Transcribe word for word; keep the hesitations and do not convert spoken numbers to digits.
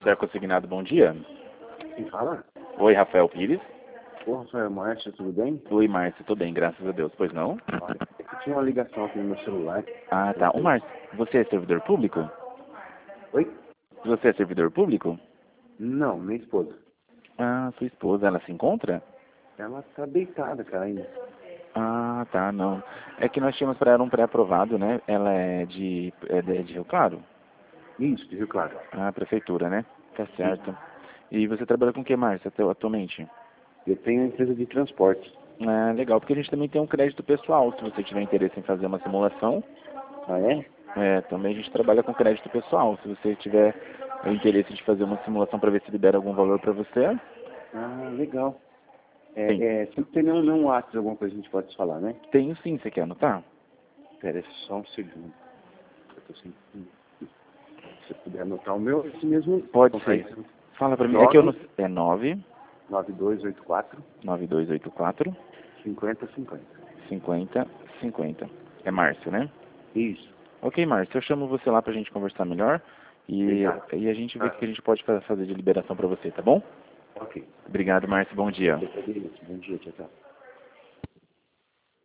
Ser consignado, bom dia. Quem fala? Oi, Rafael Pires. Ô, Rafael Márcio, tudo bem? Oi, Márcio, tô bem, graças a Deus. Pois não? Olha, é que tinha uma ligação aqui no meu celular. Ah, tá. Ô, Márcio, você é servidor público? Oi? Você é servidor público? Não, minha esposa. Ah, sua esposa, ela se encontra? Ela tá deitada, cara, ainda. Ah, tá, não. É que nós tínhamos para ela um pré-aprovado, né? Ela é de, é de, de Rio Claro? Isso, viu, claro. Ah, prefeitura, né? Tá Sim. certo. E você trabalha com o que, Márcio, atu- atualmente? Eu tenho uma empresa de transporte. Ah, legal, porque a gente também tem um crédito pessoal, se você tiver interesse em fazer uma simulação. Ah, é? É, também a gente trabalha com crédito pessoal. Se você tiver o interesse de fazer uma simulação para ver se libera algum valor para você, Ah, legal. É, tem. é, se não tem nenhum, nenhum ato, alguma coisa a gente pode falar, né? Tenho sim, você quer anotar? Pera aí, só um segundo. Eu tô sem... Se você puder anotar o meu, esse mesmo... Pode Então, aí, ser. Fala para mim. É que eu não... É nove nove dois oito quatro nove dois oito quatro cinquenta cinquenta. cinquenta cinquenta. É Márcio, né? Isso. Ok, Márcio, eu chamo você lá pra gente conversar melhor e, Obrigado. e a gente vê o Ah, que a gente pode fa- fazer de liberação para você, tá bom? ok. Obrigado, Márcio. Bom dia. Bom dia, tchau, tchau.